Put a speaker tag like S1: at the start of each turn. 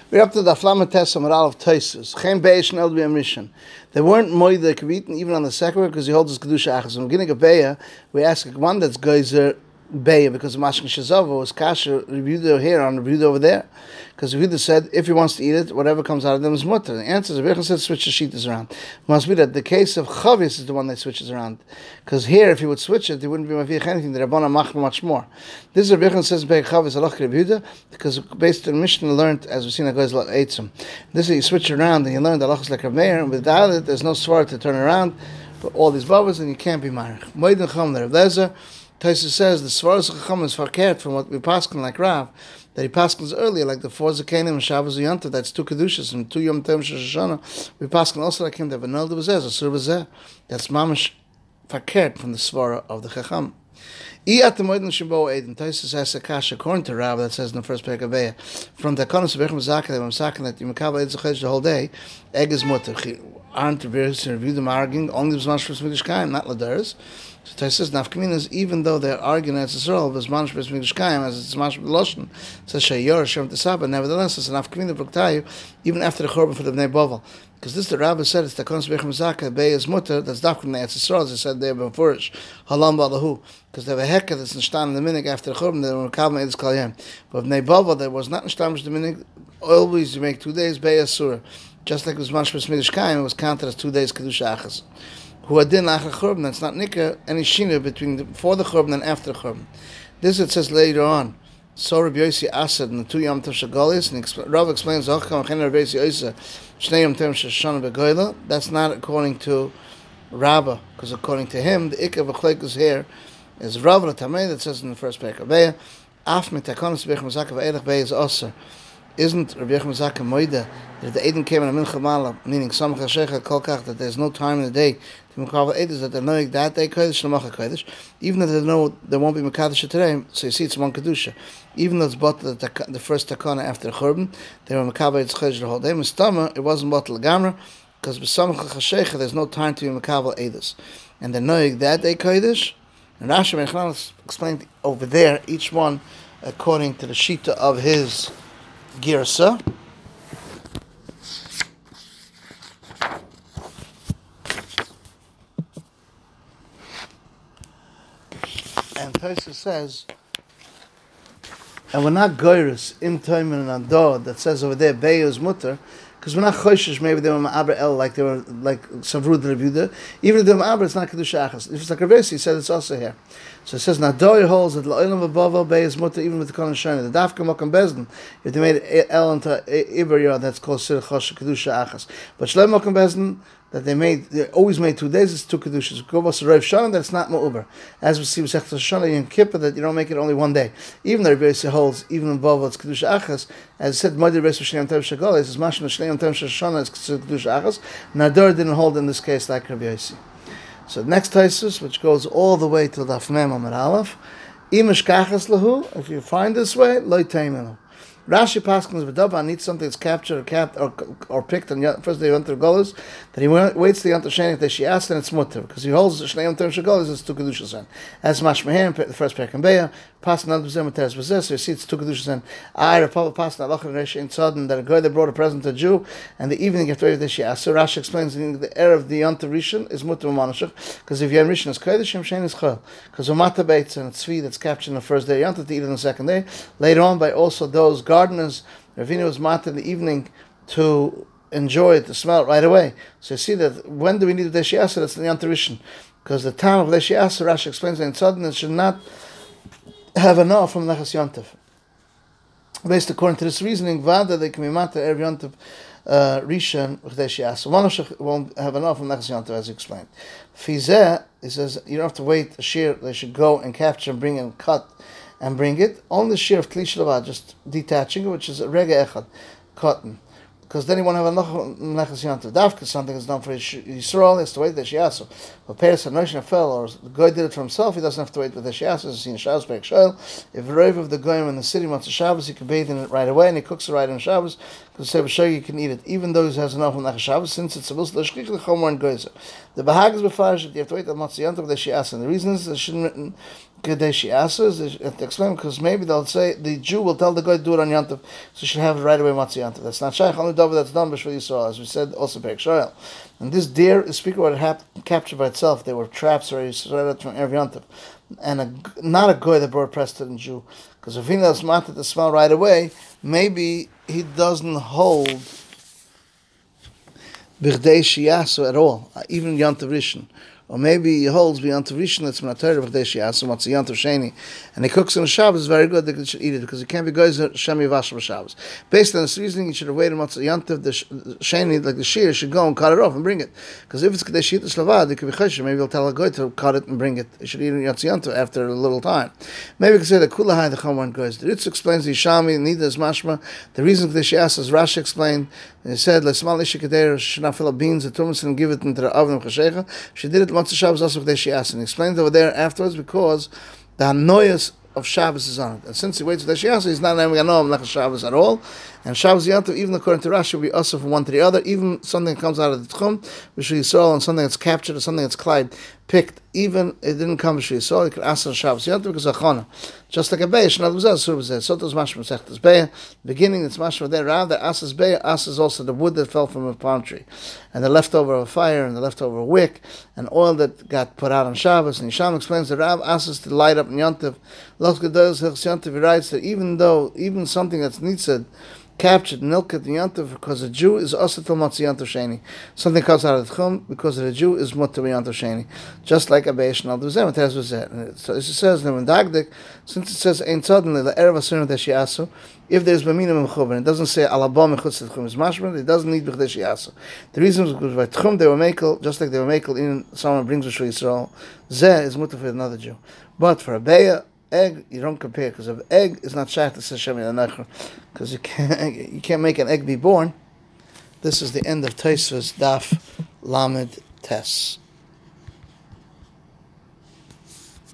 S1: We're up to the Flamatessa Moral of Taisus. Chen Beish and Elbi Amrishan. They weren't moed that could be eaten even on the second one because he holds his Kedusha Achas. When we're beginning of Beya, we ask one that's Geyser Beya because the Mashkin Shazava was Kasha reviewed here on reviewed over there. Because Reviewed said if he wants to eat it, whatever comes out of them is mutter. The answer is Rebbe said switch the sheetas around. It must be that the case of Chavis is the one that switches around. Because here, if he would switch it, he wouldn't be mavich anything. The Rabbana mach much more. This is Rebbe says Be'er Chavis alach Reviewed because based on the Mishnah learned as we've seen that goes like Eitzim. This is you switch it around and you learn the halachas like Rav Meir, and without it, there's no swar to turn around for all these bubbles, and you can't be marich. Moed and Chum there. Lezer Taisa says the svaras chacham is farkert from what we paskin like Rav, that he paskins earlier, like the four zakanim and Shabbos Yontav, that's two kedushas and two Yom Tov Shoshana. We paskin also like him that Vanel Devazeh, Asur Vazeh. That's mamash farkert from the svara of the chacham. Iyat the moed and Shimbo Eid, and Taisa says a kasha according to Rav that says in the first parak of Beya, from the Konos of Echem Zakah, that I'm saking that you makabel Eid Zachaj the whole day, egg is mutter. Aren't various to review them arguing only the Zman Shvus Midrash Kaim, not Ladaris. So Tais says nafkaminas, even though they're arguing as Yisrael, but Zman Shvus Midrash Kaim, as it's Zman Shvus Loshen, says Shayor Shem Tesaba. Nevertheless, it's an nafkamina Bruktayu, even after the Chorban for the Bnei Bovel, because this the Rabbi said it's the Konos Bechem Zakah Bey is mutter. That's dafkim the Yisrael, as I said there before. Halam Balahu, because they have a hekka that's nishtan in the minig after the Chorban. They were Kabbalah Edus Kalyam, but Bnei Bovel there was not nishtan the minig. Always you make 2 days Bey Asur. Just like it was Mashmas Midrash Kaim, it was counted as 2 days Kedusha Achas. Who adin achar churban, that's not nikah, any shina before the churban and after the churban. This it says later on. So Rabbi Yossi Asad in the 2 Yom Tov Shagalis, and Rav explains, Rabbi Yossi Shnei Yom Tov Shashana Begoyla. That's not according to Rabbah, because according to him, the ikka of a here is Rav Tamei that says in the first parak of Beya, Af mitakonis b'echem zakah v'elech Beya is osir. Isn't Rabbi Yechim Zakah Moida that the Eden came in a Mincha Mala, meaning Samach HaShecha Kolkach, that there's no time in the day to Mekavel Edus, that they're knowing that day Kodesh, Shemacha Kodesh, even if they know there won't be Mekadesh today, so you see it's one Kedusha. Even though it's bottled the first Takana after the Churban, they were Mekavel Edus Kodesh the whole day. Mistama, it wasn't bottled Gamra, because with Samach HaShecha there's no time to be Mekavel Edus. And they're knowing that day Kodesh, and Rashi Mechlan explained over there, each one according to the Shita of his Girsa. And Taisa says, and we're not goyrus in time and ador that says over there Beya's mutter, because we're not choishish. Maybe they were ma'aber el like they were like Savrud Revuda. Even if they were ma'aber, it's not kedusha achas. If it's like Ravesi, he said it's also here. So it says Nador holds that la'olam v'bavel Beya's mutter even with the kohen shana. The dafka mokam bezdin. If they made el into iber that's called sir chosh kedusha achas. But shlem mokam bezdin that they always made 2 days, it's 2 kedushas. Kovos Rav Shana, that's not ma'uber. As we see with Sechta Shana in Kippur, that you don't make it only 1 day. Even though Rebbe holds, even in Bovel, it's kedusha achas. As it said, Modir Rebbe Shnei Yom Tov Shagol, it's Mashma Shnei Yom Tov Shana, it's kedusha achas. Nador didn't hold in this case like Rebbe Yossi. So next Taisus, which goes all the way to Daf Mem Amud Aleph, Imish Kachas Lahu, if you find this way, Loi Taimenu. Rashi Paskins V'Daba needs something that's captured or picked on the first day of Yontav Golos, that he waits the Yontav Sheni that she asked, and it's mutter, because he holds the Shnei Yontav Shagolos as 2 Kedushas. As Mashmahir, the first parak in Beya, Paskin Ad B'Zeh Materes B'Zeh, so you see it's 2 Kedushas. I, Rapapa Paskin Ad Lachan Resh in Tzadin, that a guy that brought a present to a Jew, and the evening after that she asked. So Rashi explains the error of the Yontav Rishon is mutter Manashach, because if you have Rishon is Kodesh, Yom Sheni is Chol. Because Umata Beitz and Tzvi that's captured on the first day of Yontav to eat on the second day. Later on, by also those gardeners, Ravina was mat in the evening to enjoy it, to smell it right away. So you see that when do we need the Deshiasa? That's the Yontav Rishon. Because the time of Deshiasa, Rashi explains that in Tzadin, it should not have enough from Nechas Yontav. Based according to this reasoning, Vada, they can be mat every Yontav Rishon with Deshiasa. One won't have enough from Nechas Yontav, as he explained. Fizeh, he says, you don't have to wait a shear, they should go and capture and bring and cut and bring it. Only the shear of Kli Shalavad, just detaching it, which is a Rega Echad, cotton. Because then you won't have a Nechas Yontav. Dafka, something is done for Yisrael, he has to wait the Shiasu. But Peres and Noshna fell, or the guy did it for himself, he doesn't have to wait with the Shiasu, as you see in Shabbos, Perek Shoel. If a Rav of the Goyim in the city wants a Shabbos, he can bathe in it right away, and he cooks it right on Shabbos, because the Sefer you can eat it, even though he has enough on Nechas Shabbos, since it's supposed to L'shchich L'chomor and Goyzer. The Bahag is Befarish that you have to wait the Matzah Yontav with the Shiasu, and the reason is it shouldn't Kadeshi Asas, they have to explain, because maybe they'll say the Jew will tell the guy to do it on Yantav, so you should have it right away Matzah Yantav. That's not Shaykh, only David that's done B'Shvil Yisrael, as we said also Perek Shoel. And this deer is speaking about it captured by itself. They were traps or right from Erev Yantav. And not a guy that brought pressed to the Jew. Because if he knows Matzah to smell right away, maybe he doesn't hold B'Chdei Shiyasu at all, even Yantav Rishon. Or maybe he holds beyond Rishon that's Minatayr B'Chdei Shiyasu, what's a Yantav Sheni, and he cooks on the Shabbos. Very good that you should eat it, because it can't be guys Shem Yivash Shabbos. Based on this reasoning, you should have waited until Yantav the Sheni, like the shear, should go and cut it off and bring it. Because if it's Kedei Shiyasu Slavad, it could be Chesher. Maybe he'll tell a guy to cut it and bring it. He should eat it Yantav after a little time. Maybe you could say that Kulahai the Chomwan goes. The Ritz explains the Yishami, neither is Mashma. The reason Kedei Shiyasu, as Rashi explained, he said, "Lesmal Isha Kedei should not fill up beans, the Tumas, and give it into the oven of Cheshecha." She did it Matzah Shabbos also Kedei Shiyasu, and he explained over there afterwards because the Hanoyas of Shabbos is on it. And since he waits for the Shiyasu, he's not having a Noam like a Shabbos at all. And Shabbos Yantav, even according to Rashi, will be also from one to the other. Even something that comes out of the Tchum, B'Shvil Yisrael, and something that's captured, or something that's Clyde picked, even it didn't come B'Shvil Yisrael, you could ask on Shabbos Yantav because of Chana. Just like a Be'eh, Shnad B'Zeh, Sur B'Zeh. So does Mashma Sechtas Be'eh. Beginning, it's Mashma there. Rather, Asas Be'eh, Asas is also the wood that fell from a palm tree. And the leftover of a fire, and the leftover wick, and oil that got put out on Shabbos. And Yisham explains that Rav Asas to light up in Yantav. Los Gedolos Hilchos Yantav, he writes that even something that's nitzad, captured milk at the Yantav, because a Jew is also till Matzah Yantav Sheni. Something comes out of the Chum, because the Jew is Mutter Yantav Sheni. Just like a Beish and Alduzem, it has with that. So it says, since it says, Ein suddenly, the Erev Asur Deshi Asu, if there's Bamina Mechuben, it doesn't say Alabam Mechutz Tchum is Mashman, it doesn't need B'Chdei Shiyasu. The reason is because by Tchum they were Mekel, just like they were Mekel in someone brings B'Shvil Yisrael, Zeh is Mutter for another Jew. But for a Be'eh, egg, you don't compare, because an egg is not shaykh to Hashem Yinachar, because you can't make an egg be born. This is the end of Taisva's Daf Lamed Tes.